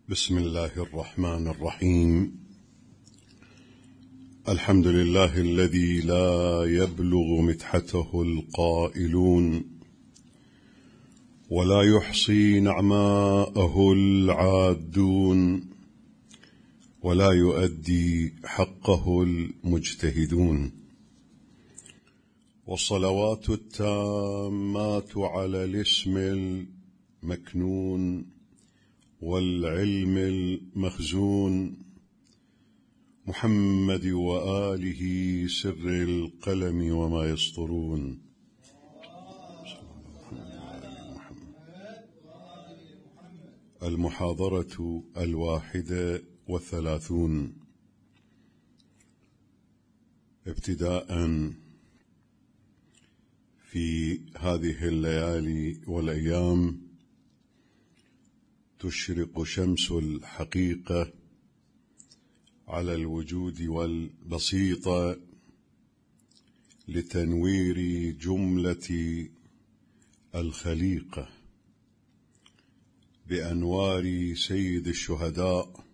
بسم الله الرحمن الرحيم. الحمد لله الذي لا يبلغ مدحته القائلون ولا يحصي نعماءه العادون ولا يؤدي حقه المجتهدون، والصلوات التامات على الاسم المكنون والعلم المخزون محمد وآله سر القلم وما يسطرون. المحاضرة 31 ابتداء في هذه الليالي والأيام تشرق شمس الحقيقة على الوجود والبسيطة لتنوير جملة الخليقة بأنوار سيد الشهداء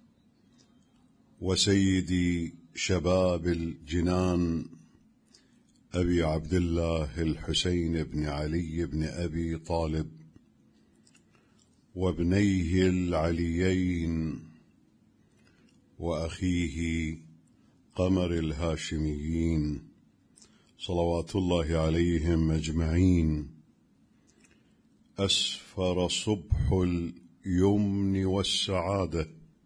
وسيد شباب الجنان أبي عبد الله الحسين بن علي بن أبي طالب وابنيه العليين وأخيه قمر الهاشميين صلوات الله عليهم أجمعين. أسفر صبح اليمن والسعادة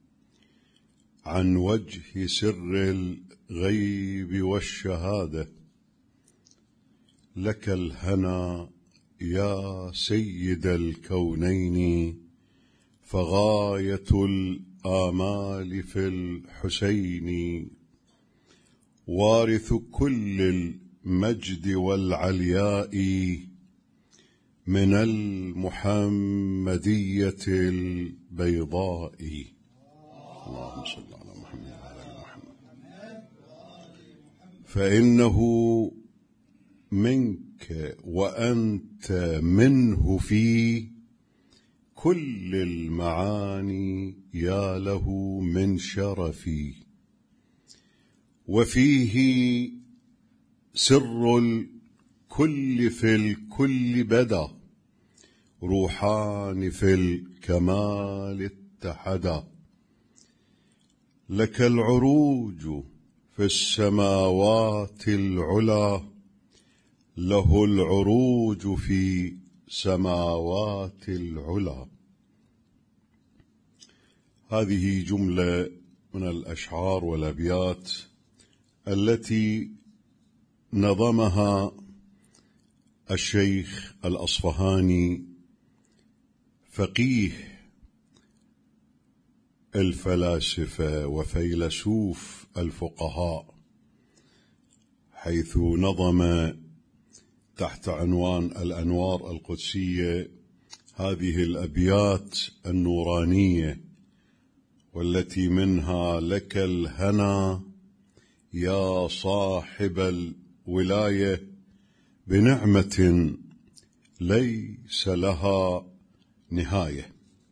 عن وجه سر الغيب والشهادة، لك الهنا يا سيد الكونين، فغاية الآمال في الحسين، وارث كل المجد والعلياء من المحمدية البيضاء. اللهم صل على محمد وعلى آل محمد. فإنه منك وأنت منه في كل المعاني يا له من شرفي، وفيه سر الكل في الكل بدا، روحان في الكمال اتحدا، لك العروج في السماوات العلا، له العروج في سماوات العلا. هذه جملة من الأشعار والأبيات التي نظمها الشيخ الأصفهاني فقيه الفلاسفة وفيلسوف الفقهاء، حيث نظم تحت عنوان الأنوار القدسية هذه الأبيات النورانية، والتي منها لك الهنا يا صاحب الولاية بنعمة ليس لها نهاية.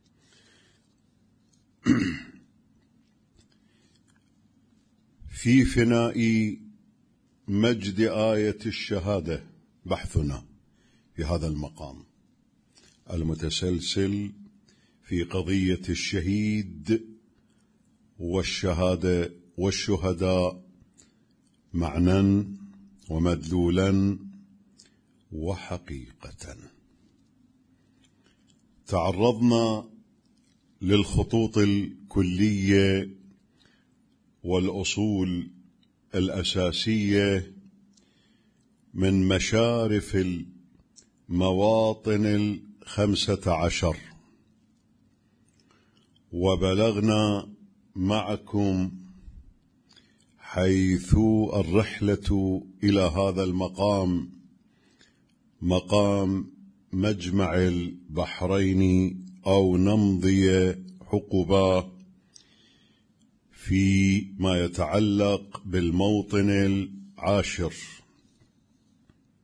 في فناء مجد آية الشهادة بحثنا في هذا المقام المتسلسل في قضية الشهيد والشهادة والشهداء معنى ومدلولا وحقيقة. تعرضنا للخطوط الكلية والأصول الأساسية من مشارف المواطن 15، وبلغنا معكم حيث الرحلة إلى هذا المقام، مقام مجمع البحرين أو نمضي حقبة، فيما يتعلق بالموطن 10.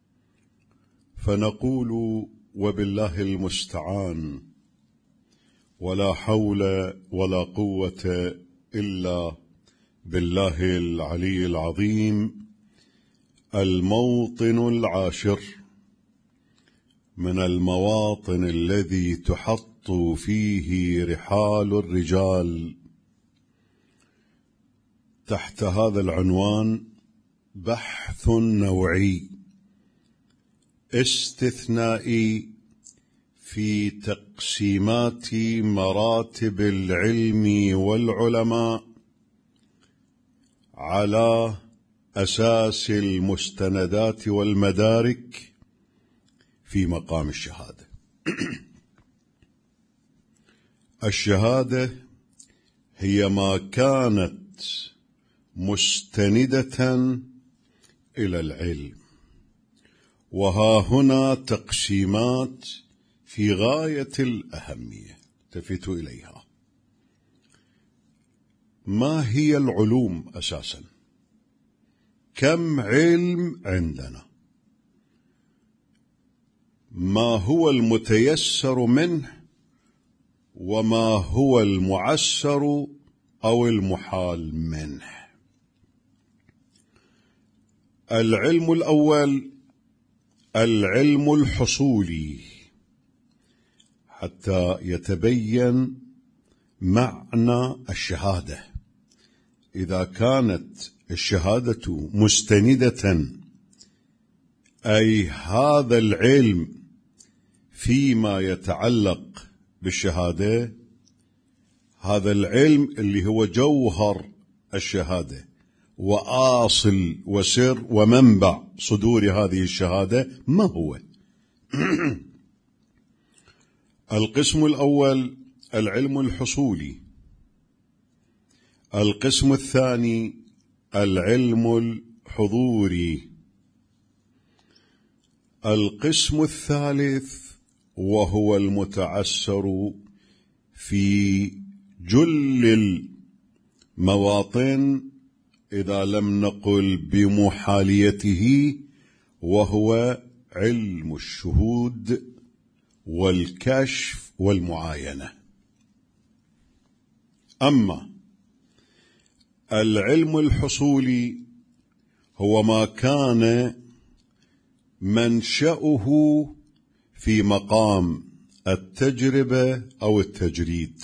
فنقول وبالله المستعان ولا حول ولا قوة إلا بالله العلي العظيم. الموطن العاشر من المواطن الذي تحط فيه رحال الرجال، تحت هذا العنوان بحث نوعي استثنائي في تقسيمات مراتب العلم والعلماء على أساس المستندات والمدارك في مقام الشهادة. الشهادة هي ما كانت مستندة إلى العلم، وها هنا تقسيمات في غاية الأهمية التفت إليها. ما هي العلوم أساسا؟ كم علم عندنا؟ ما هو المتيسر منه وما هو المعسر أو المحال منه؟ العلم الأول العلم الحصولي، حتى يتبين معنى الشهادة. إذا كانت الشهادة مستندة، أي هذا العلم فيما يتعلق بالشهادة، هذا العلم اللي هو جوهر الشهادة وآصل وسر ومنبع صدور هذه الشهادة، ما هو؟ القسم الأول العلم الحصولي. القسم الثاني العلم الحضوري. القسم الثالث وهو المتعسر في جل المواطن إذا لم نقل بمحاليته، وهو علم الشهود والكشف والمعاينة. أما العلم الحصولي هو ما كان منشأه في مقام التجربة أو التجريد.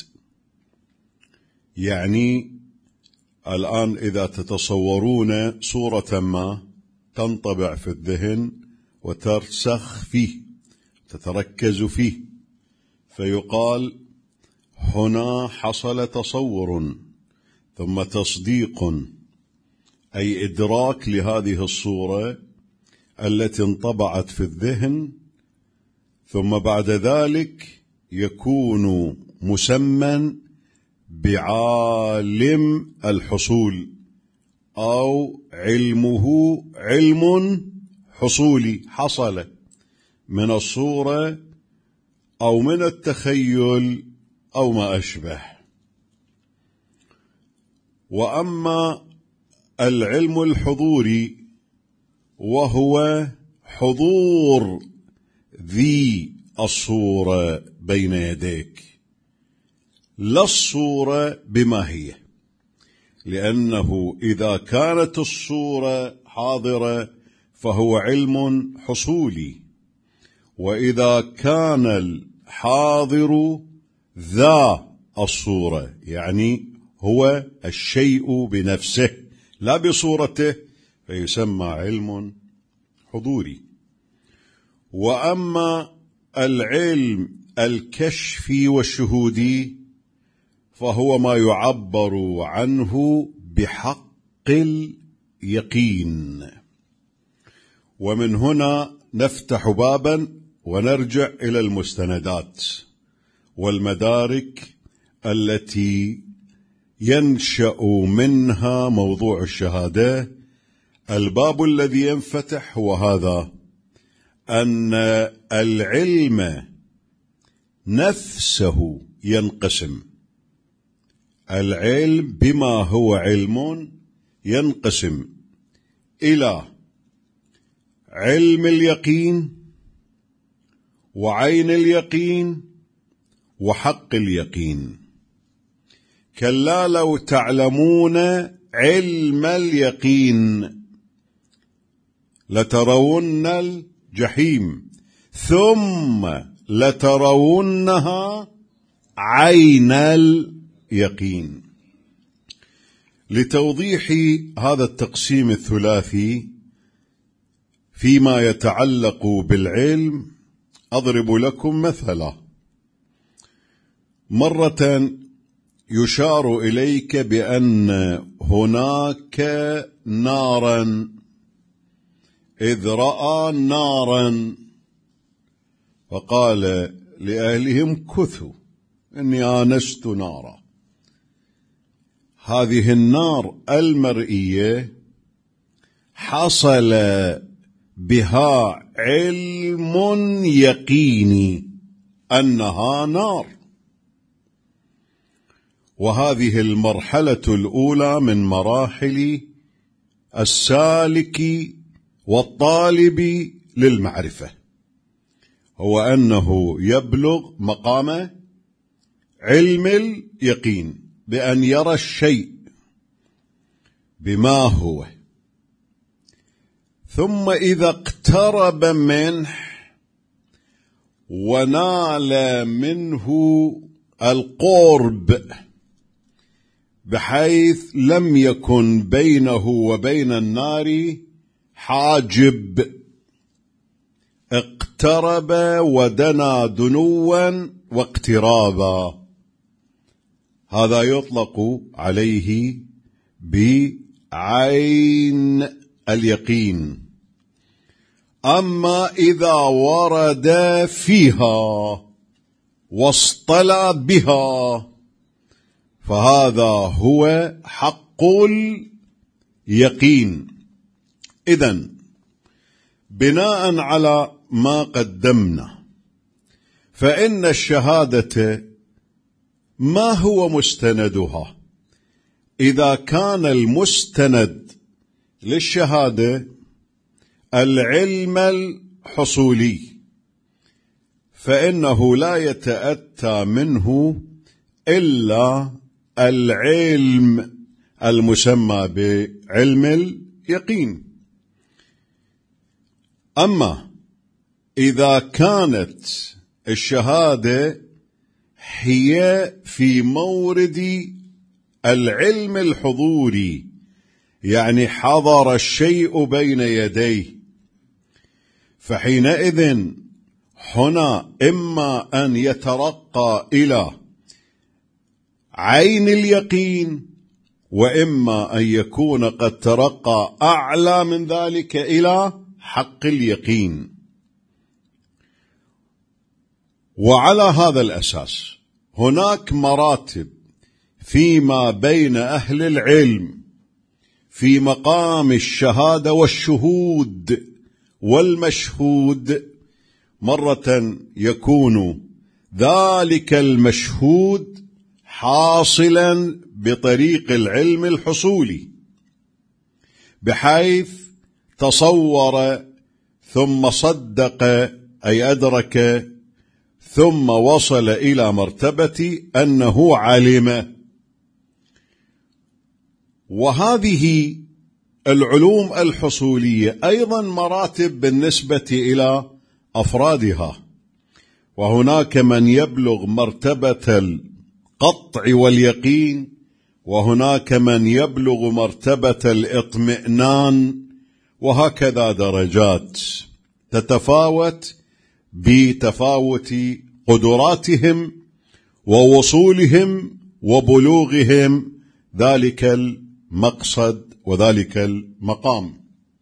يعني الآن إذا تتصورون صورة ما تنطبع في الذهن وترسخ فيه، تتركز فيه، فيقال هنا حصل تصور ثم تصديق، أي إدراك لهذه الصورة التي انطبعت في الذهن، ثم بعد ذلك يكون مسمى بعالم الحصول، أو علمه علم حصولي، حصل من الصورة أو من التخيل أو ما أشبه. وأما العلم الحضوري وهو حضور ذي الصورة بين يديك، لا الصورة بما هي، لأنه إذا كانت الصورة حاضرة فهو علم حصولي، وإذا كان الحاضر ذا الصورة يعني هو الشيء بنفسه لا بصورته، فيسمى علم حضوري. وأما العلم الكشفي والشهودي فهو ما يعبر عنه بحق اليقين. ومن هنا نفتح بابا ونرجع إلى المستندات والمدارك التي ينشأ منها موضوع الشهادة. الباب الذي ينفتح هو هذا، أن العلم نفسه ينقسم. العلم بما هو علم ينقسم إلى علم اليقين وعين اليقين وحق اليقين. كلا لو تعلمون علم اليقين لترون الجحيم ثم لترونها عين اليقين. لتوضيح هذا التقسيم الثلاثي فيما يتعلق بالعلم أضرب لكم مثلا. مرة يشار إليك بأن هناك نارا، إذ رأى نارا فقال لأهلهم كثوا إني آنست نارا. هذه النار المرئية حصل بها علم يقيني أنها نار، وهذه المرحلة الأولى من مراحل السالك والطالب للمعرفة، هو أنه يبلغ مقام علم اليقين بأن يرى الشيء بما هو، ثم إذا اقترب منه ونال منه القرب بحيث لم يكن بينه وبين النار حاجب، اقترب ودنا دنوا واقترابا، هذا يطلق عليه بعين اليقين. أما إذا ورد فيها واصطلى بها فهذا هو حق اليقين. إذن بناء على ما قدمنا فإن الشهادة ما هو مستندها؟ إذا كان المستند للشهادة العلم الحصولي فإنه لا يتأتى منه إلا العلم المسمى بعلم اليقين. أما إذا كانت الشهادة هي في مورد العلم الحضوري، يعني حضر الشيء بين يديه، فحينئذ هنا إما أن يترقى إلى عين اليقين، وإما أن يكون قد ترقى أعلى من ذلك إلى حق اليقين. وعلى هذا الأساس هناك مراتب فيما بين أهل العلم في مقام الشهادة والشهود والمشهود. مرة يكون ذلك المشهود حاصلا بطريق العلم الحصولي بحيث تصور ثم صدق أي أدرك ثم وصل إلى مرتبة أنه علم. وهذه العلوم الحصولية أيضا مراتب بالنسبة إلى أفرادها، وهناك من يبلغ مرتبة القطع واليقين، وهناك من يبلغ مرتبة الاطمئنان، وهكذا درجات تتفاوت بتفاوت قدراتهم ووصولهم وبلوغهم ذلك المقصد وذلك المقام.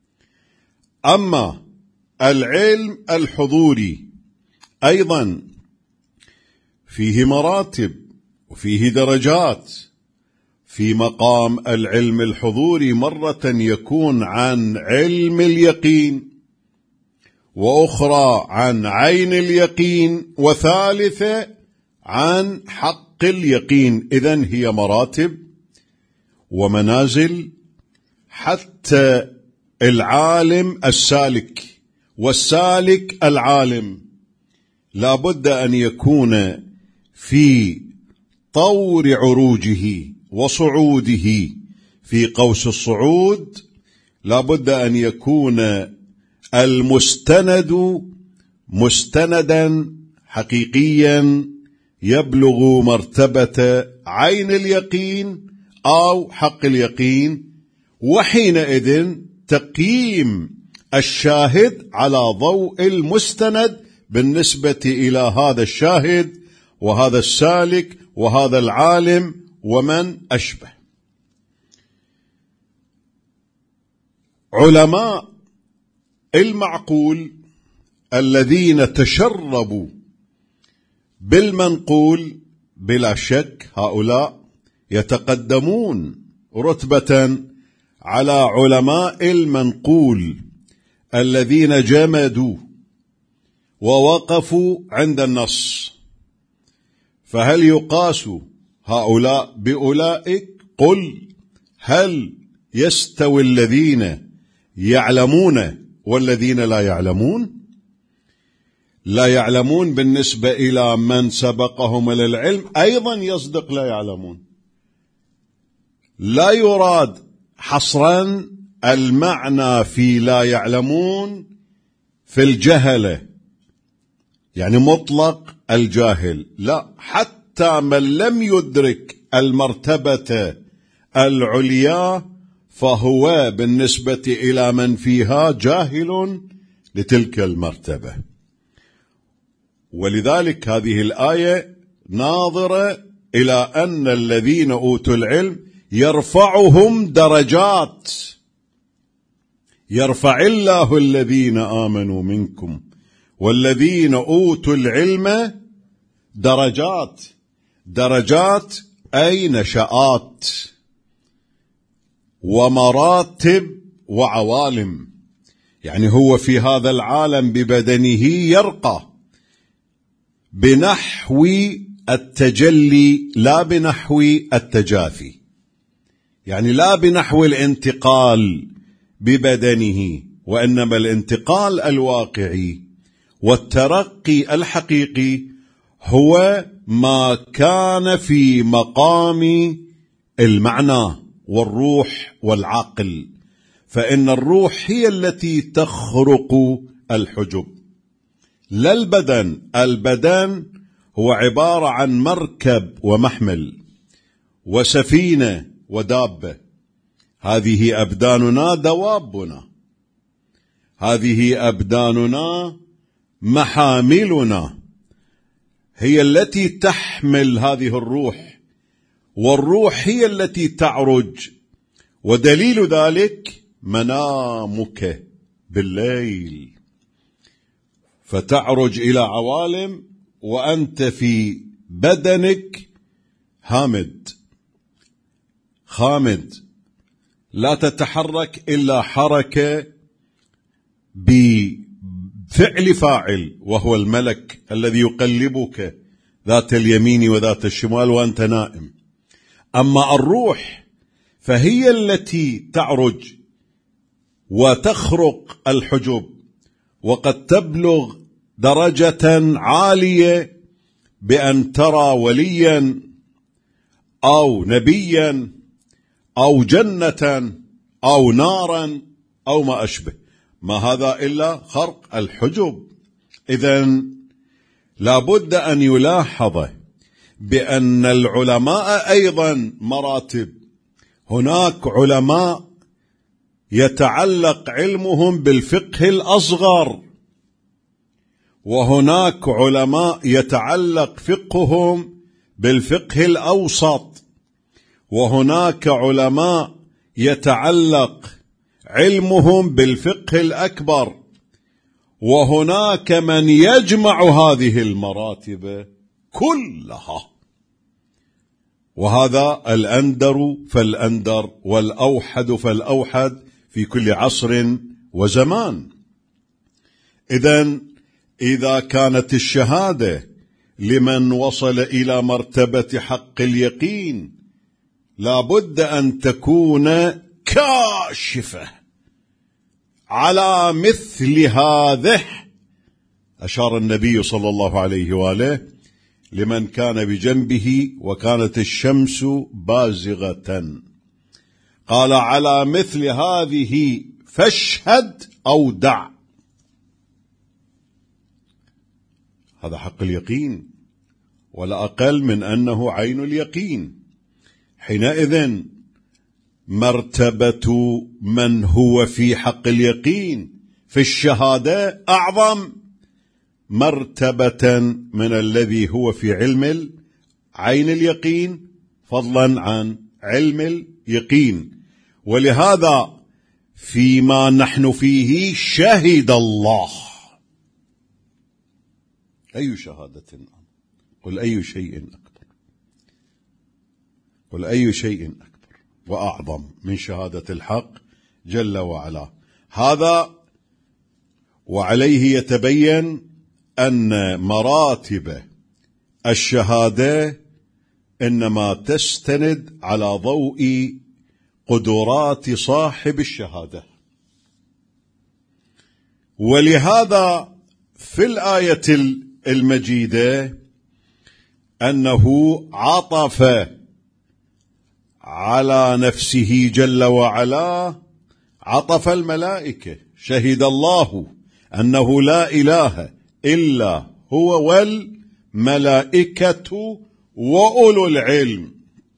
أما العلم الحضوري أيضا فيه مراتب وفيه درجات. في مقام العلم الحضوري مرة يكون عن علم اليقين، وأخرى عن عين اليقين، وثالثة عن حق اليقين. إذن هي مراتب ومنازل حتى العالم السالك والسالك العالم لا بد أن يكون في طور عروجه وصعوده في قوس الصعود لا بد أن يكون المستند مستندا حقيقيا يبلغ مرتبة عين اليقين أو حق اليقين، وحينئذ تقييم الشاهد على ضوء المستند بالنسبة إلى هذا الشاهد وهذا السالك وهذا العالم ومن أشبه. علماء المعقول الذين تشربوا بالمنقول بلا شك هؤلاء يتقدمون رتبة على علماء المنقول الذين جمدوا ووقفوا عند النص. فهل يقاس هؤلاء بأولئك؟ قل هل يستوي الذين يعلمون والذين لا يعلمون؟ لا يعلمون بالنسبة إلى من سبقهم إلى العلم أيضا يصدق لا يعلمون. لا يراد حصرا المعنى في لا يعلمون في الجهلة، يعني مطلق الجاهل، لا، حتى من لم يدرك المرتبة العليا فهو بالنسبة إلى من فيها جاهل لتلك المرتبة. ولذلك هذه الآية ناظرة إلى أن الذين أوتوا العلم يرفعهم درجات، يرفع الله الذين آمنوا منكم والذين أوتوا العلم درجات. درجات أي نشآت ومراتب وعوالم، يعني هو في هذا العالم ببدنه يرقى بنحو التجلي لا بنحو التجافي، يعني لا بنحو الانتقال ببدنه، وإنما الانتقال الواقعي والترقي الحقيقي هو ما كان في مقام المعنى والروح والعقل. فإن الروح هي التي تخرق الحجب لا البدن. البدن هو عبارة عن مركب ومحمل وسفينة ودابة، هذه أبداننا دوابنا، هذه أبداننا محاملنا، هي التي تحمل هذه الروح، والروح هي التي تعرج. ودليل ذلك منامك بالليل فتعرج إلى عوالم وأنت في بدنك هامد خامد، لا تتحرك إلا حركة بفعل فاعل وهو الملك الذي يقلبك ذات اليمين وذات الشمال وأنت نائم. أما الروح فهي التي تعرج وتخرق الحجب، وقد تبلغ درجة عالية بأن ترى وليا أو نبيا أو جنة أو نارا أو ما أشبه. ما هذا إلا خرق الحجب. إذن لابد أن يلاحظ بأن العلماء أيضا مراتب. هناك علماء يتعلق علمهم بالفقه الأصغر، وهناك علماء يتعلق فقههم بالفقه الأوسط، وهناك علماء يتعلق علمهم بالفقه الأكبر، وهناك من يجمع هذه المراتب كلها. وهذا الأندر فالأندر والأوحد فالأوحد في كل عصر وزمان. إذا كانت الشهادة لمن وصل إلى مرتبة حق اليقين لابد أن تكون كاشفة على مثل هذه. أشار النبي صلى الله عليه وآله لمن كان بجنبه وكانت الشمس بازغة. قال على مثل هذه فاشهد أو دع. هذا حق اليقين، ولا أقل من أنه عين اليقين. حينئذ مرتبة من هو في حق اليقين في الشهادة أعظم مرتبة من الذي هو في علم عين اليقين، فضلا عن علم اليقين. ولهذا فيما نحن فيه شهد الله. أي شهادة؟ قل أي شيء أكبر، قل أي شيء أكبر وأعظم من شهادة الحق جل وعلا. هذا وعليه يتبين أن مراتب الشهادة إنما تستند على ضوء قدرات صاحب الشهادة. ولهذا في الآية المجيدة أنه عطف على نفسه جل وعلا عطف الملائكة. شهد الله أنه لا إله إلا هو والملائكة وأولو العلم.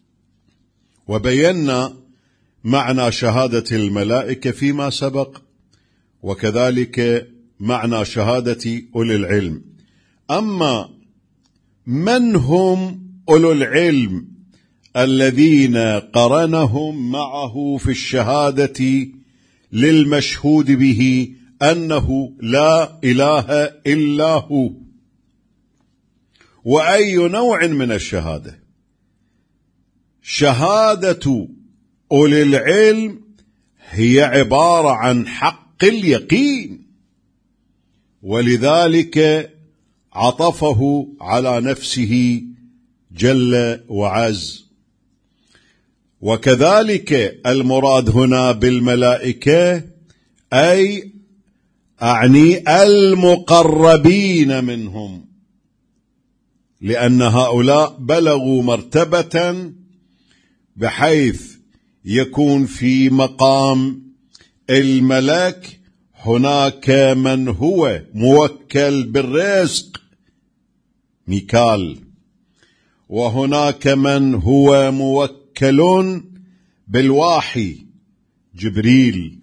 وبينا معنى شهادة الملائكة فيما سبق، وكذلك معنى شهادة أولي العلم. أما من هم أولو العلم الذين قرنهم معه في الشهادة للمشهود به أنه لا إله إلا هو؟ وأي نوع من الشهادة؟ شهادة أولي العلم هي عبارة عن حق اليقين، ولذلك عطفه على نفسه جل وعز. وكذلك المراد هنا بالملائكة أعني المقربين منهم، لأن هؤلاء بلغوا مرتبة بحيث يكون في مقام الملك هناك من هو موكل بالرزق ميكال، وهناك من هو موكل بالوحي جبريل،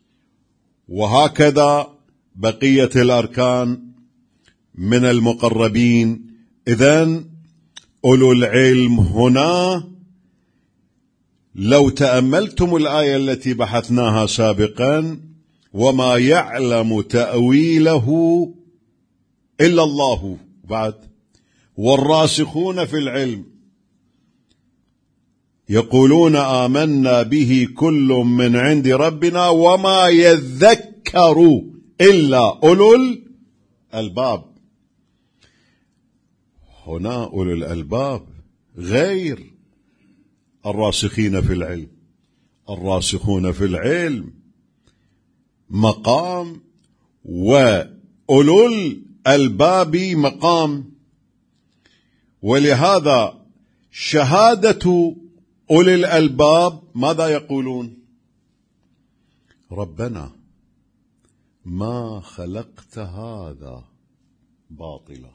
وهكذا بقية الأركان من المقربين. إذن أولو العلم هنا لو تأملتم الآية التي بحثناها سابقا: وما يعلم تأويله إلا الله، بعد والراسخون في العلم يقولون آمنا به كل من عند ربنا وما يذكر إلا أولو الألباب. هنا أولو الألباب غير الراسخين في العلم. الراسخون في العلم مقام، وأولو الألباب مقام. ولهذا شهادة أولي الألباب ماذا يقولون؟ ربنا ما خلقت هذا باطلا.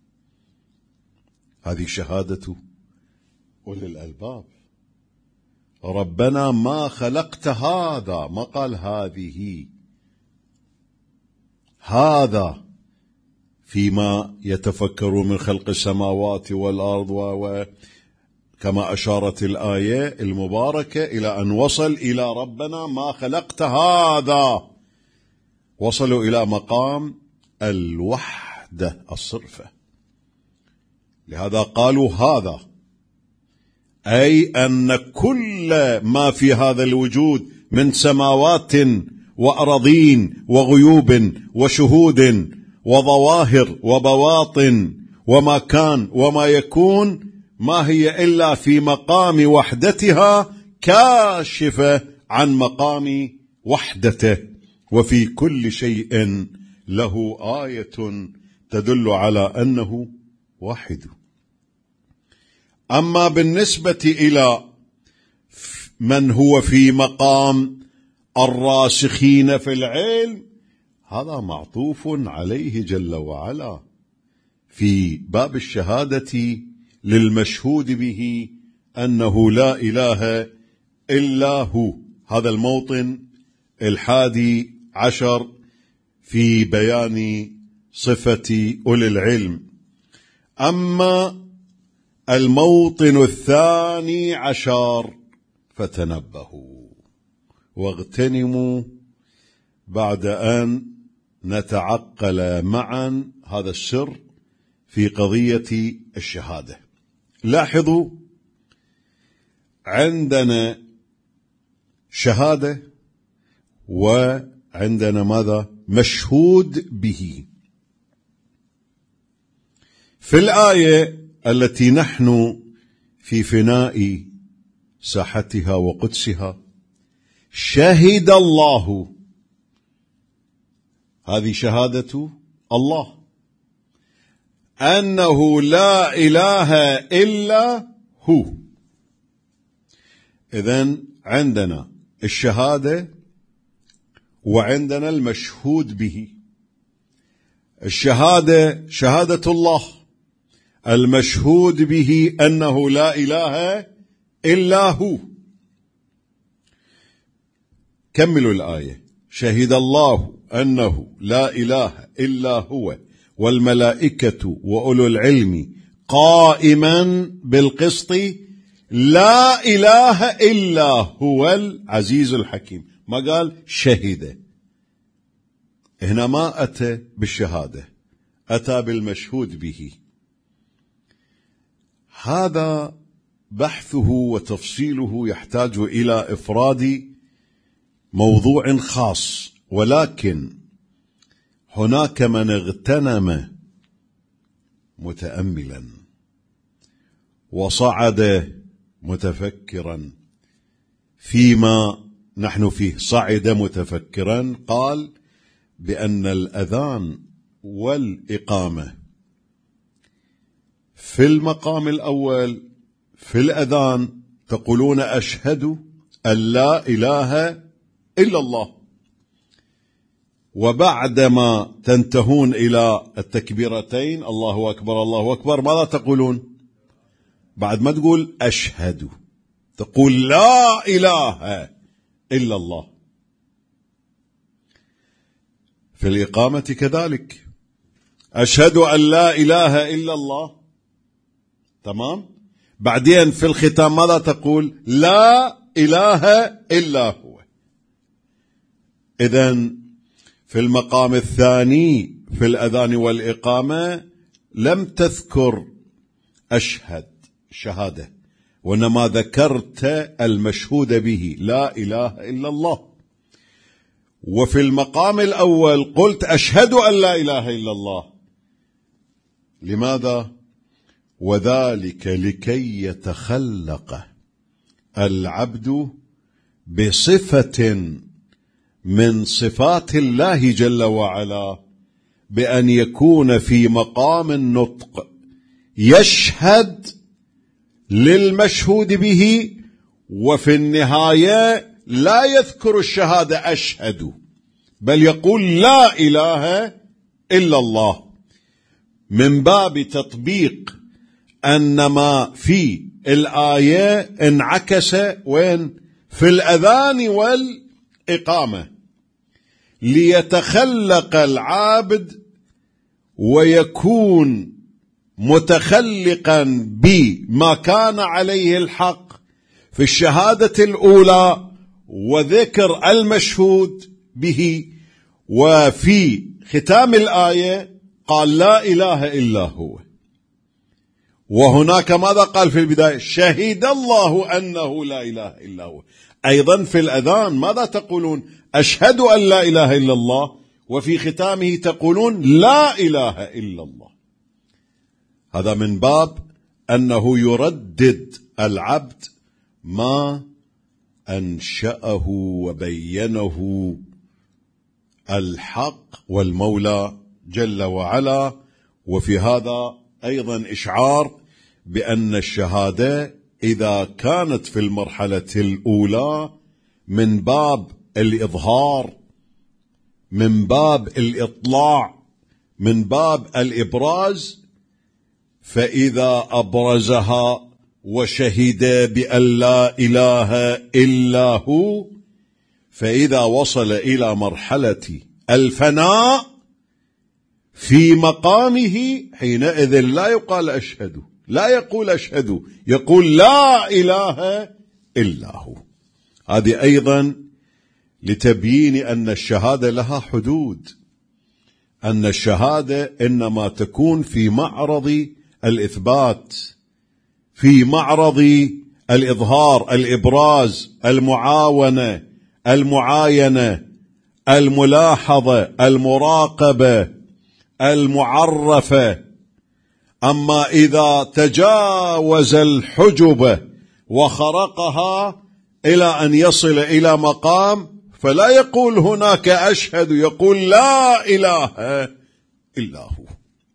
هذه شهادة أولي الألباب. ربنا ما خلقت هذا، ما قال هذه، هذا فيما يتفكر من خلق السماوات والأرض، وكما أشارت الآية المباركة إلى أن وصل إلى ربنا ما خلقت هذا، وصلوا إلى مقام الوحدة الصرفة. لهذا قالوا هذا، أي أن كل ما في هذا الوجود من سماوات وأراضين وغيوب وشهود وظواهر وبواطن وما كان وما يكون، ما هي إلا في مقام وحدتها كاشفة عن مقام وحدته. وفي كل شيء له آية تدل على أنه واحد. أما بالنسبة إلى من هو في مقام الراسخين في العلم هذا معطوف عليه جل وعلا في باب الشهادة للمشهود به أنه لا إله إلا هو. هذا الموطن 11 في بيان صفة أولي العلم. أما الموطن 12 فتنبهوا واغتنموا بعد أن نتعقل معا هذا السر في قضية الشهادة. لاحظوا، عندنا شهادة وعندنا ماذا؟ مشهود به. في الآية التي نحن في فناء ساحتها وقدسها شهد الله، هذه شهادة الله أنه لا إله إلا هو. إذن عندنا الشهادة وعندنا المشهود به. الشهادة شهادة الله، المشهود به أنه لا إله إلا هو. كملوا الآية: شهد الله أنه لا إله إلا هو والملائكة وأولو العلم قائما بالقسط لا إله إلا هو العزيز الحكيم. ما قال شهد، هنا ما أتى بالشهادة، أتى بالمشهود به. هذا بحثه وتفصيله يحتاج إلى إفراد موضوع خاص، ولكن هناك من اغتنم متأملا وصعد متفكرا فيما نحن فيه. صعد متفكرا قال بأن الأذان والإقامة في المقام الأول في الأذان تقولون أشهد أن لا إله إلا الله، وبعدما تنتهون إلى التكبيرتين الله أكبر الله أكبر ماذا تقولون؟ بعد ما تقول أشهد تقول لا إله إلا الله. في الإقامة كذلك أشهد أن لا إله إلا الله، تمام. بعدين في الختام ماذا تقول؟ لا إله إلا هو. إذن في المقام الثاني في الأذان والإقامة لم تذكر أشهد شهادة، وإنما ذكرت المشهود به لا إله إلا الله. وفي المقام الأول قلت أشهد أن لا إله إلا الله. لماذا؟ وذلك لكي يتخلق العبد بصفة من صفات الله جل وعلا، بأن يكون في مقام النطق يشهد للمشهود به، وفي النهاية لا يذكر الشهادة أشهد، بل يقول لا إله إلا الله، من باب تطبيق أن ما في الآية انعكس وين؟ في الأذان والإقامة، ليتخلق العابد ويكون متخلقا بما كان عليه الحق في الشهادة الأولى وذكر المشهود به، وفي ختام الآية قال لا إله إلا هو. وهناك ماذا قال في البداية؟ شهد الله أنه لا إله إلا هو. أيضا في الأذان ماذا تقولون؟ أشهد أن لا إله إلا الله، وفي ختامه تقولون لا إله إلا الله. هذا من باب أنه يردد العبد ما أنشأه وبينه الحق والمولى جل وعلا. وفي هذا أيضا إشعار بأن الشهادة إذا كانت في المرحلة الأولى من باب الإظهار، من باب الإطلاع، من باب الإبراز، فإذا أبرزها وشهد بأن لا إله إلا هو، فإذا وصل إلى مرحلة الفناء في مقامه حينئذ لا يقال أشهد، لا يقول أشهد، يقول لا إله إلا هو. هذه أيضا لتبيين أن الشهادة لها حدود، أن الشهادة إنما تكون في معرض الإثبات، في معرض الإظهار، الإبراز، المعاونة، المعاينة، الملاحظة، المراقبة، المعرفة. أما إذا تجاوز الحجب وخرقها إلى أن يصل إلى مقام فلا يقول هناك أشهد، يقول لا إله إلا هو.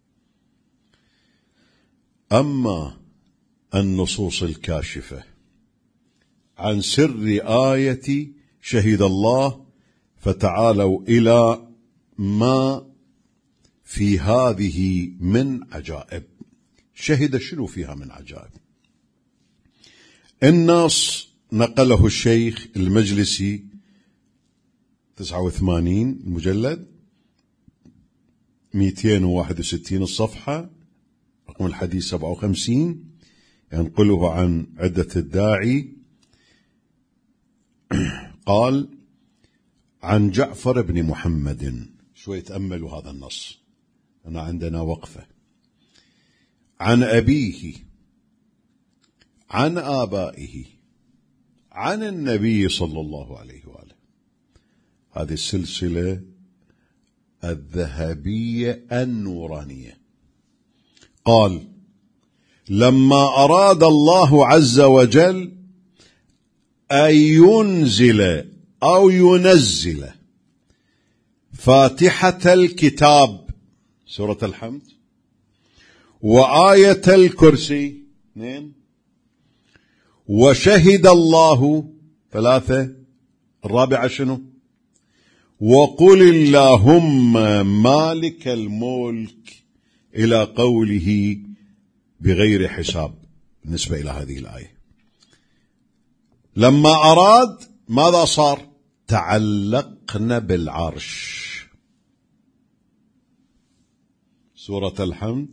أما النصوص الكاشفة عن سر آية شهد الله، فتعالوا إلى ما في هذه من عجائب. شهد شنو فيها من عجائب؟ النص نقله الشيخ المجلسي 89 المجلد 261 الصفحة، رقم الحديث 57، ينقله عن عدة الداعي. قال عن جعفر بن محمد، شوي تأملوا هذا النص، أنا عندنا وقفة. عن أبيه، عن آبائه، عن النبي صلى الله عليه وآله. هذه السلسلة الذهبية النورانية. قال لما أراد الله عز وجل أن ينزل أو ينزل فاتحة الكتاب سورة الحمد وآية الكرسي 2، وشهد الله 3، الرابعة شنو؟ وقل اللهم مالك الملك إلى قوله بغير حساب بالنسبة إلى هذه الآية. لما أراد ماذا صار؟ تعلقنا بالعرش. سورة الحمد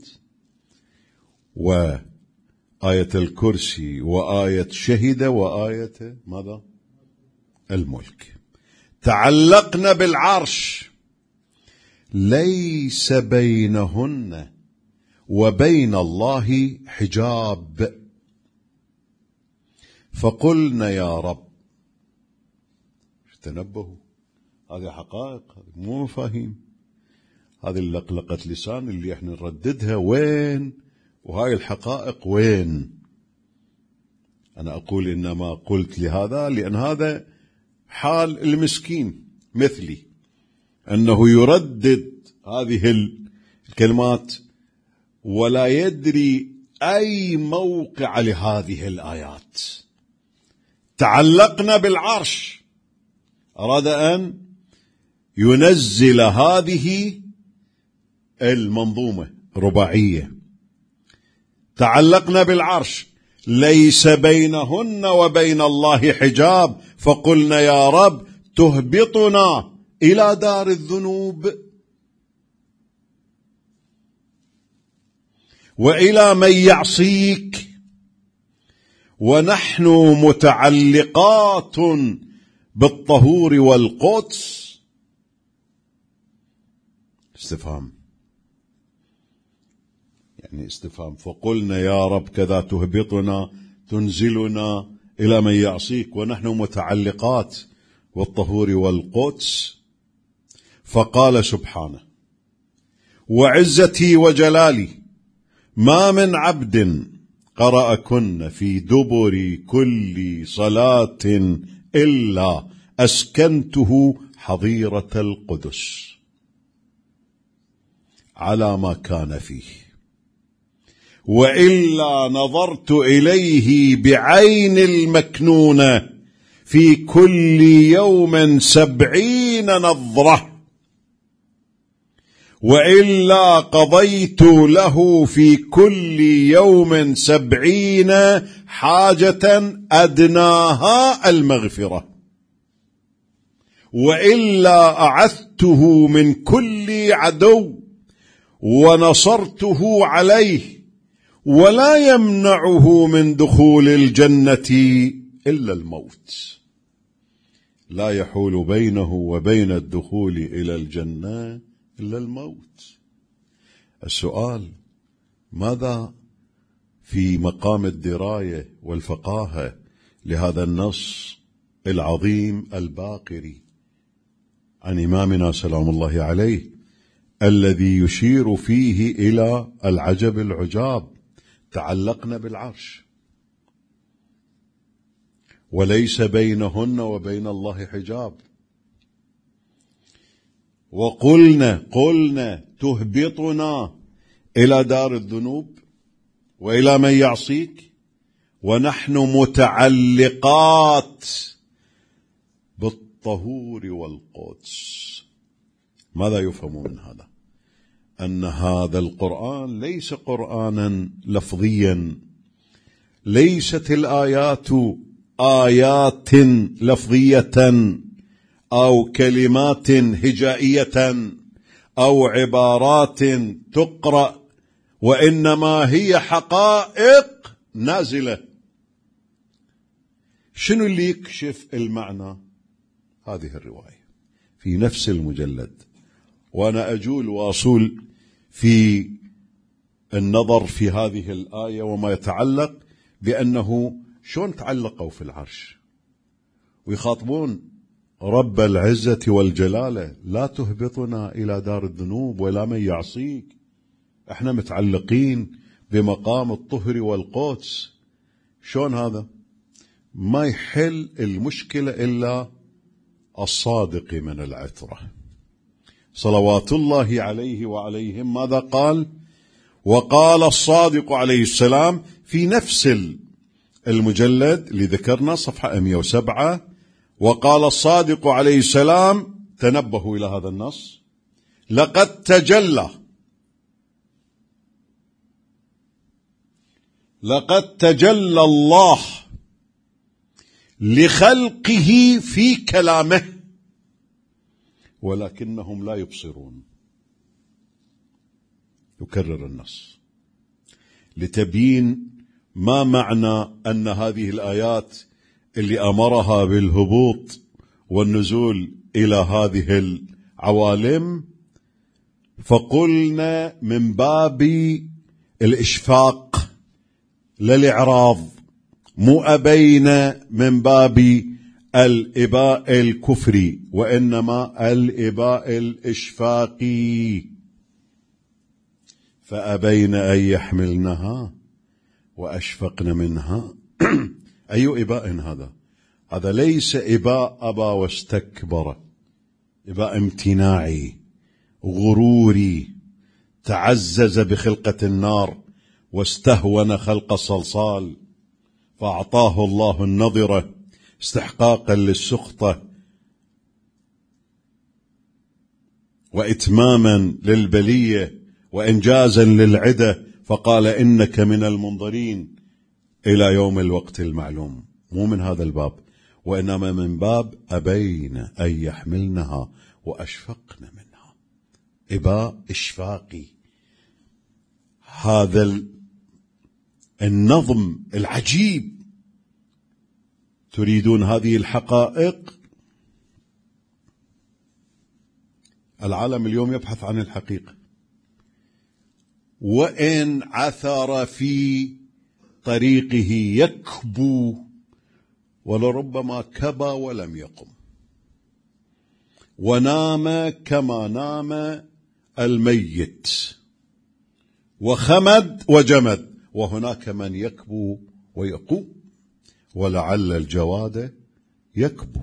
وآية الكرسي وآية شهد وآية ماذا؟ الملك. تعلقنا بالعرش، ليس بينهن وبين الله حجاب. فقلنا يا رب، تنبهوا، هذه حقائق، مو مفاهيم، هذه اللقلقة لسان اللي احنا نرددها وين، وهاي الحقائق وين. أنا أقول إنما قلت لهذا لأن هذا حال المسكين مثلي، أنه يردد هذه الكلمات ولا يدري أي موقع لهذه الآيات. تعلقنا بالعرش، أراد أن ينزل هذه المنظومة رباعية. تعلقنا بالعرش، ليس بينهن وبين الله حجاب. فقلنا يا رب تهبطنا إلى دار الذنوب وإلى من يعصيك، ونحن متعلقات بالطهور والقدس. استفهام، يعني استفهام. فقلنا يا رب كذا تهبطنا تنزلنا إلى من يعصيك ونحن متعلقات بالطهور والقدس. فقال سبحانه وعزتي وجلالي ما من عبد قرأكن في دبر كل صلاة إلا أسكنته حظيرة القدس على ما كان فيه، وإلا نظرت إليه بعين المكنونة في كل يوم 70 نظرة، وإلا قضيت له في كل يوم 70 حاجة أدناها المغفرة، وإلا أعذته من كل عدو ونصرته عليه، ولا يمنعه من دخول الجنة إلا الموت. لا يحول بينه وبين الدخول إلى الجنة إلا الموت. السؤال: ماذا في مقام الدراية والفقاهة لهذا النص العظيم الباقري عن إمامنا سلام الله عليه، الذي يشير فيه إلى العجب العجاب؟ تعلقنا بالعرش وليس بينهن وبين الله حجاب، وقلنا تهبطنا إلى دار الذنوب وإلى من يعصيك، ونحن متعلقات بالطهور والقدس. ماذا يفهم من هذا؟ أن هذا القرآن ليس قرآنا لفظيا، ليست الآيات آيات لفظية أو كلمات هجائية أو عبارات تقرأ، وإنما هي حقائق نازلة. شنو اللي يكشف المعنى؟ هذه الرواية في نفس المجلد. وأنا أجول وأصول في النظر في هذه الآية وما يتعلق بأنه شلون تعلقوا في العرش ويخاطبون رب العزة والجلالة: لا تهبطنا إلى دار الذنوب ولا من يعصيك. احنا متعلقين بمقام الطهر والقدس. شلون هذا؟ ما يحل المشكلة إلا الصادق من العترة صلوات الله عليه وعليهم. ماذا قال؟ وقال الصادق عليه السلام في نفس المجلد اللي ذكرنا صفحة 107: وقال الصادق عليه السلام، تنبهوا إلى هذا النص: لقد تجلى الله لخلقه في كلامه ولكنهم لا يبصرون. يكرر النص لتبيين ما معنى أن هذه الآيات اللي أمرها بالهبوط والنزول إلى هذه العوالم، فقلنا من باب الإشفاق للإعراض، مو أبين من باب الإباء الكفري، وإنما الإباء الإشفاقي. فأبين أن يحملنها وأشفقن منها. أي إباء هذا؟ هذا ليس إباء أبى واستكبر، إباء امتناعي غروري، تعزز بخلقة النار واستهون خلق الصلصال، فأعطاه الله النظرة استحقاقا للسخطة وإتماما للبلية وإنجازا للعدة، فقال إنك من المنظرين إلى يوم الوقت المعلوم. مو من هذا الباب، وإنما من باب أبين أن يحملنها وأشفقن منها. إباء إشفاقي. هذا النظم العجيب. تريدون هذه الحقائق؟ العالم اليوم يبحث عن الحقيقة، وإن عثر في طريقه يكبو، ولربما كبى ولم يقم، ونام كما نام الميت، وخمد وجمد، وهناك من يكبو ويقوم، ولعل الجواد يكبو.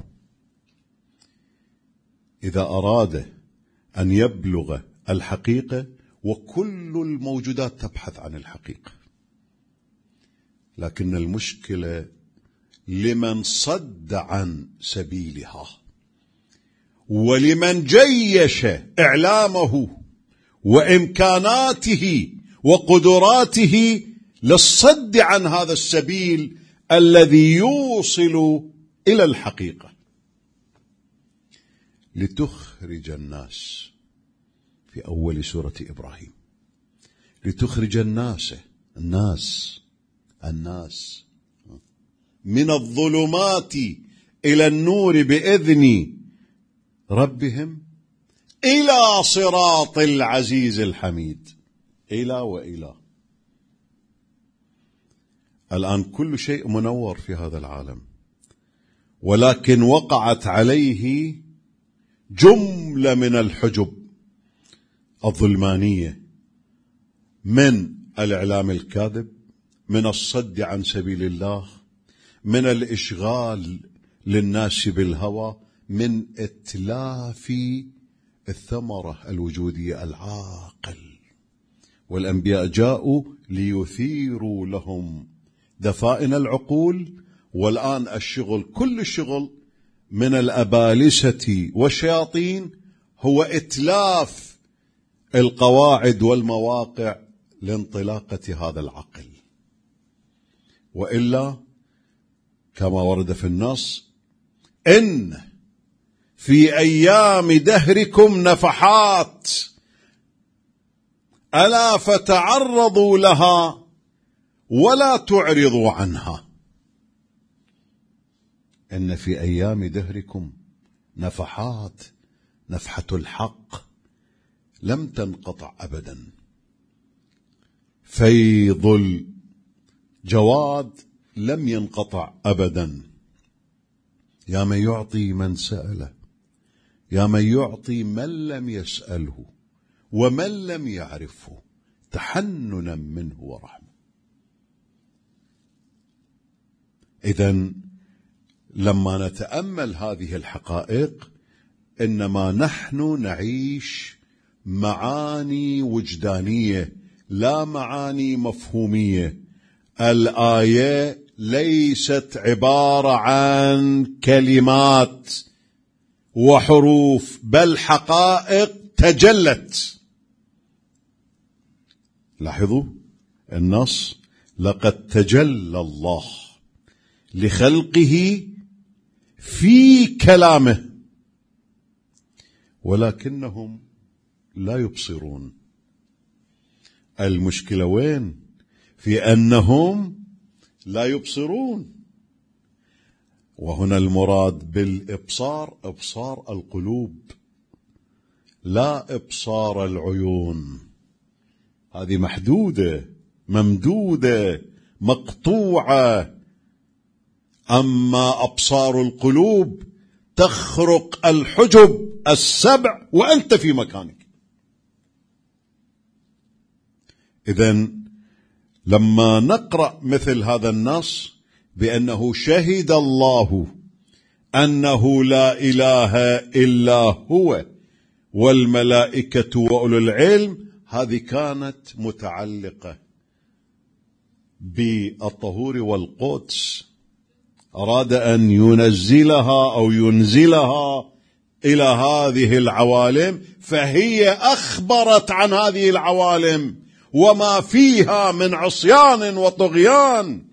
إذا أراد أن يبلغ الحقيقة، وكل الموجودات تبحث عن الحقيقة، لكن المشكلة لمن صد عن سبيلها، ولمن جيش إعلامه وإمكاناته وقدراته للصد عن هذا السبيل الذي يوصل إلى الحقيقة. لتخرج الناس في أول سورة إبراهيم، لتخرج الناس من الظلمات إلى النور بإذن ربهم إلى صراط العزيز الحميد. إلى وإلى. الآن كل شيء منور في هذا العالم، ولكن وقعت عليه جملة من الحجب الظلمانية، من الإعلام الكاذب، من الصد عن سبيل الله، من الإشغال للناس بالهوى، من إتلاف الثمرة الوجودية العاقل. والأنبياء جاءوا ليثيروا لهم دفائن العقول، والآن الشغل، كل الشغل من الأبالسة والشياطين هو إتلاف القواعد والمواقع لانطلاقة هذا العقل. وإلا كما ورد في النص: إن في أيام دهركم نفحات ألا فتعرضوا لها ولا تعرضوا عنها. إن في أيام دهركم نفحات، نفحة الحق لم تنقطع أبدا، فيض الجواد لم ينقطع أبدا. يا من يعطي من سأله، يا من يعطي من لم يسأله ومن لم يعرفه تحننا منه ورحمة. إذن لما نتأمل هذه الحقائق إنما نحن نعيش معاني وجدانية لا معاني مفهومية. الآية ليست عبارة عن كلمات وحروف، بل حقائق تجلت. لاحظوا النص: لقد تجلى الله لخلقه في كلامه ولكنهم لا يبصرون. المشكلة وين؟ في أنهم لا يبصرون. وهنا المراد بالإبصار إبصار القلوب، لا إبصار العيون. هذه محدودة، ممدودة، مقطوعة. أما أبصار القلوب تخرق الحجب السبع وأنت في مكانك. إذن لما نقرأ مثل هذا النص بأنه شهد الله أنه لا إله إلا هو والملائكة وأولو العلم، هذه كانت متعلقة بالطهور والقدس. أراد أن ينزلها أو ينزلها إلى هذه العوالم، فهي أخبرت عن هذه العوالم وما فيها من عصيان وطغيان.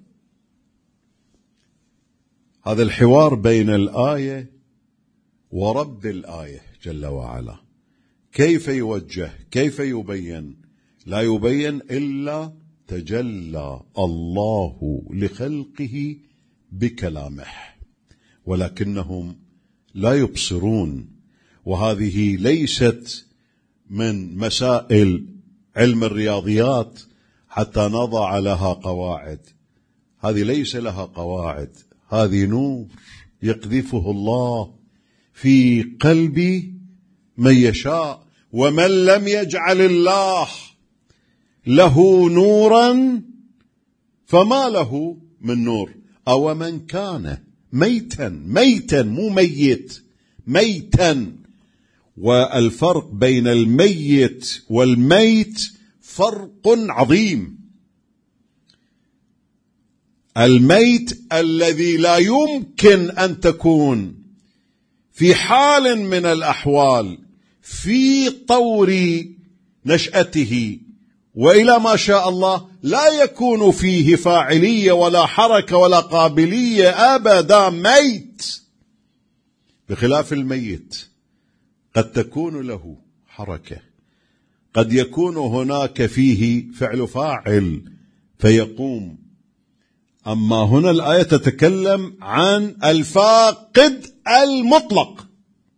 هذا الحوار بين الآية ورب الآية جل وعلا كيف يوجه، كيف يبين؟ لا يبين إلا تجلى الله لخلقه بكلامه، ولكنهم لا يبصرون. وهذه ليست من مسائل علم الرياضيات حتى نضع لها قواعد. هذه ليس لها قواعد، هذه نور يقذفه الله في قلب من يشاء. ومن لم يجعل الله له نورا فما له من نور. أو من كان ميتا مو ميت، ميتا. والفرق بين الميت والميت فرق عظيم. الميت الذي لا يمكن أن تكون في حال من الأحوال في طور نشأته وإلى ما شاء الله لا يكون فيه فاعلية ولا حركة ولا قابلية أبدا، ميت. بخلاف الميت قد تكون له حركة، قد يكون هناك فيه فعل فاعل فيقوم. أما هنا الآية تتكلم عن الفاقد المطلق.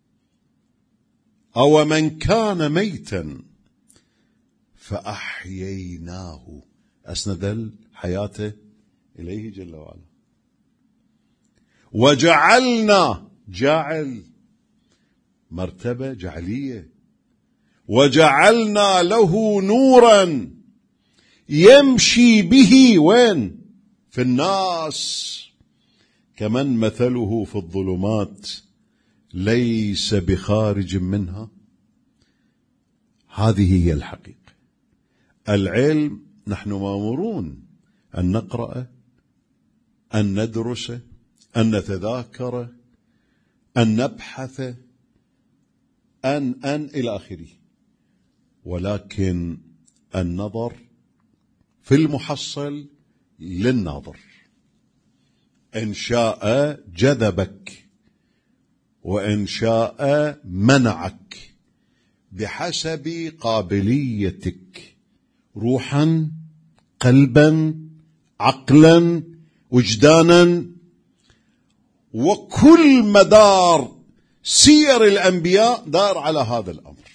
أو من كان ميتا فأحييناه، أسند الحياة إليه جل وعلا. وجعلنا، جعل مرتبة جعلية، وجعلنا له نورا يمشي به وين؟ في الناس، كمن مثله في الظلمات ليس بخارج منها. هذه هي الحقيقة. العلم نحن مأمورون أن نقرأ، أن ندرس، أن نتذاكر، أن نبحث، أن إلى آخره، ولكن النظر في المحصل للناظر. إن شاء جذبك وإن شاء منعك بحسب قابليتك، روحا، قلبا، عقلا، وجدانا. وكل مدار سير الأنبياء دار على هذا الأمر.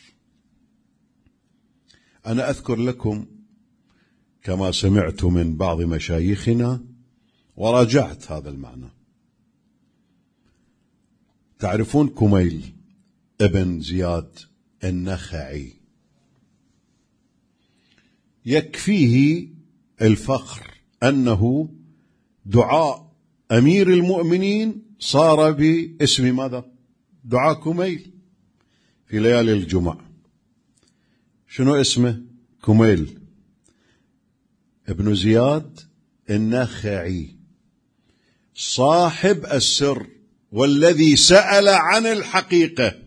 أنا أذكر لكم كما سمعت من بعض مشايخنا وراجعت هذا المعنى. تعرفون كميل ابن زياد النخعي، يكفيه الفخر أنه دعاء أمير المؤمنين صار باسم ماذا؟ دعاء كميل في ليالي الجمعة. شنو اسمه؟ كميل ابن زياد النخعي، صاحب السر والذي سأل عن الحقيقة.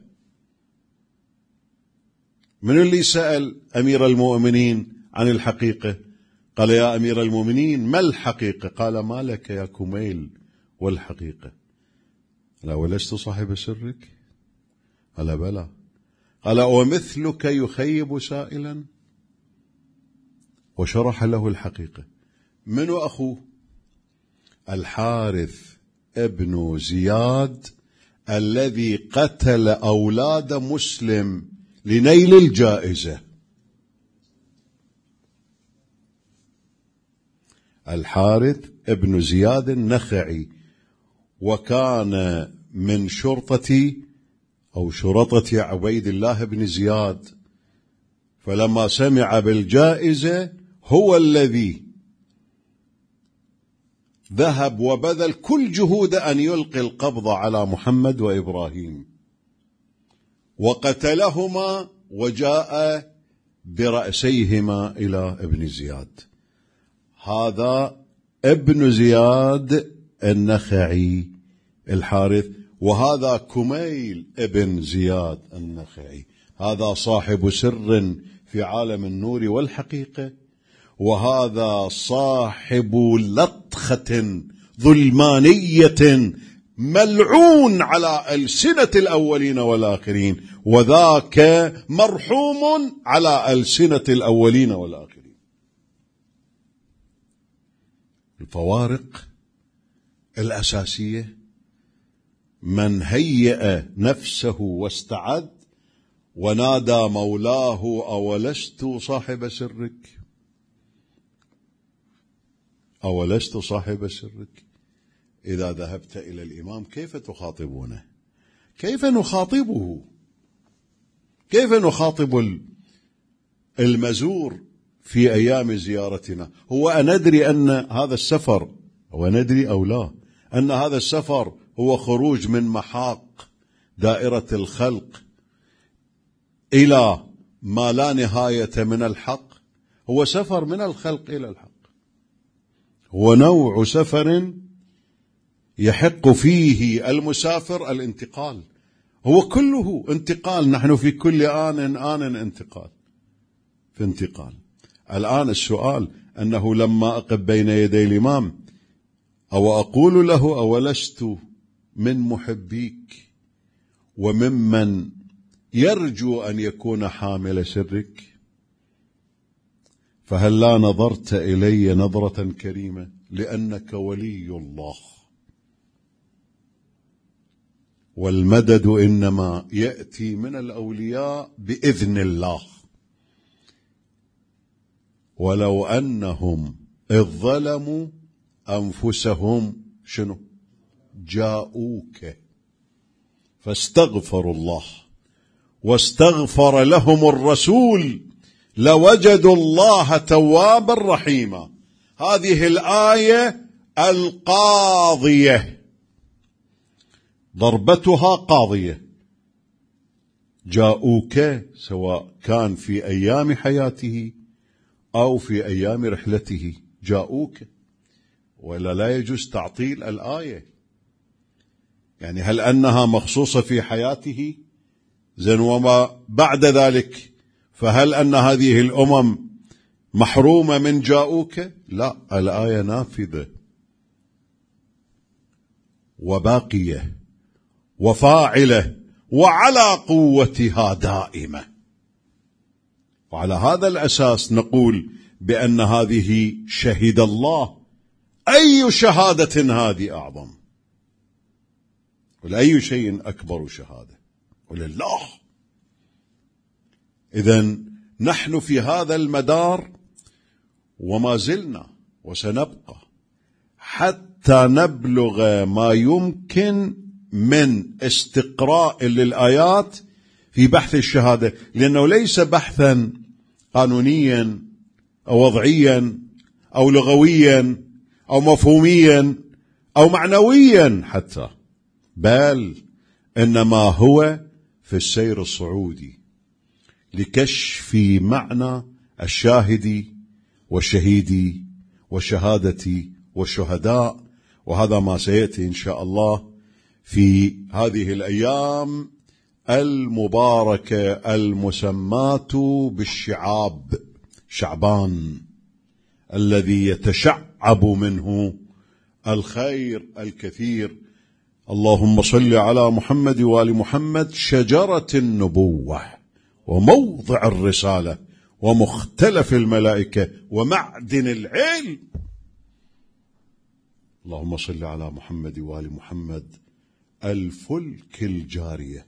من اللي سأل أمير المؤمنين عن الحقيقة؟ قال: يا أمير المؤمنين ما الحقيقة؟ قال: ما لك يا كميل والحقيقة؟ قال: ولست صاحب سرك؟ قال: بلى. قال: ومثلك يخيب سائلا؟ وشرح له الحقيقة. من أخوه؟ الحارث ابن زياد الذي قتل أولاد مسلم لنيل الجائزة. الحارث ابن زياد النخعي، وكان من شرطة عبيد الله بن زياد. فلما سمع بالجائزة هو الذي ذهب وبذل كل جهود أن يلقي القبض على محمد وإبراهيم، وقتلهما وجاء برأسيهما إلى ابن زياد. هذا ابن زياد النخعي الحارث، وهذا كميل ابن زياد النخعي. هذا صاحب سر في عالم النور والحقيقة، وهذا صاحب لطخة ظلمانية ملعون على ألسنة الأولين والآخرين، وذاك مرحوم على ألسنة الأولين والآخرين. الفوارق الأساسية: من هيأ نفسه واستعد ونادى مولاه: أولست صاحب سرك؟ أولست صاحب سرك؟ إذا ذهبت إلى الإمام كيف تخاطبونه؟ كيف نخاطبه؟ كيف نخاطب المزور في أيام زيارتنا؟ هو أندري أن هذا السفر، وندري أو لا، أن هذا السفر هو خروج من محاق دائرة الخلق إلى ما لا نهاية من الحق. هو سفر من الخلق إلى الحق. هو نوع سفر يحق فيه المسافر الانتقال، هو كله انتقال، نحن في كل آن انتقال في انتقال. الآن السؤال أنه لما أقف بين يدي الإمام أو أقول له أولست من محبيك وممن يرجو أن يكون حامل سرك، فهل لا نظرت إلي نظرة كريمة لأنك ولي الله، والمدد إنما يأتي من الأولياء بإذن الله. ولو أنهم إذ ظلموا أنفسهم شنو جاءوك فاستغفروا الله واستغفر لهم الرسول لوجدوا الله توابا رحيما. هذه الآية القاضية ضربتها قاضية، جاءوك سواء كان في أيام حياته أو في أيام رحلته، جاءوك، ولا لا يجوز تعطيل الآية. يعني هل أنها مخصوصة في حياته زين وما بعد ذلك، فهل أن هذه الأمم محرومة من جاءوك؟ لا، الآية نافذة وباقية وفاعلة وعلى قوتها دائمة. وعلى هذا الأساس نقول بأن هذه شهد الله. أي شهادة هذه أعظم؟ ولأي شيء أكبر شهادة؟ ولله. إذن نحن في هذا المدار وما زلنا وسنبقى حتى نبلغ ما يمكن من استقراء للآيات في بحث الشهادة، لأنه ليس بحثا قانونيا أو وضعيا أو لغويا أو مفهوميا أو معنويا حتى، بل إنما هو في السير الصعودي لكشف معنى الشاهد والشهيد والشهادة والشهداء. وهذا ما سيأتي إن شاء الله في هذه الأيام المباركة المسماة بالشعاب، شعبان الذي يتشعب منه الخير الكثير. اللهم صل على محمد وآل محمد، شجرة النبوة وموضع الرسالة ومختلف الملائكة ومعدن العلم. اللهم صل على محمد وآل محمد، الفلك الجارية.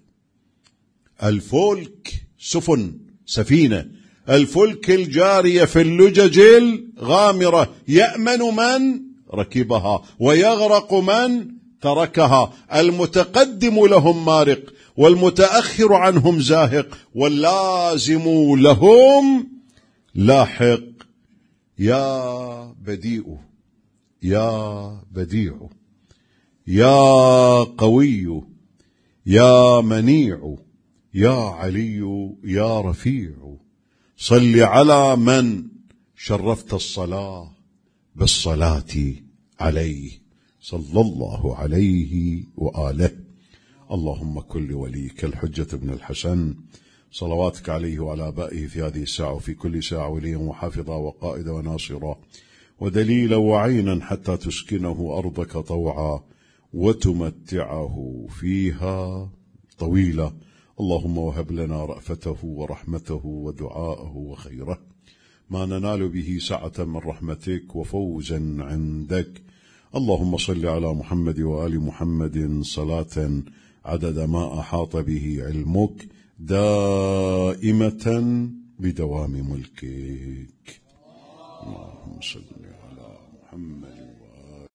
الفلك سفن، سفينة، الفلك الجارية في اللجج الغامرة، يأمن من ركبها ويغرق من تركها. المتقدم لهم مارق والمتأخر عنهم زاهق واللازم لهم لاحق. يا بديء يا بديع يا قوي يا منيع يا علي يا رفيع، صل على من شرفت الصلاة بالصلاة عليه صلى الله عليه وآله. اللهم كن لوليك الحجة ابن الحسن صلواتك عليه وعلى آبائه في هذه الساعة وفي كل ساعة وليا وحافظا وقائدا وناصرا ودليلا وعينا حتى تسكنه أرضك طوعا وتمتعه فيها طويلا. اللهم وهب لنا رأفته ورحمته ودعاءه وخيره، ما ننال به سعة من رحمتك وفوزا عندك. اللهم صل على محمد وآل محمد صلاة عدد ما أحاط به علمك دائمة بدوام ملكك. اللهم صل على محمد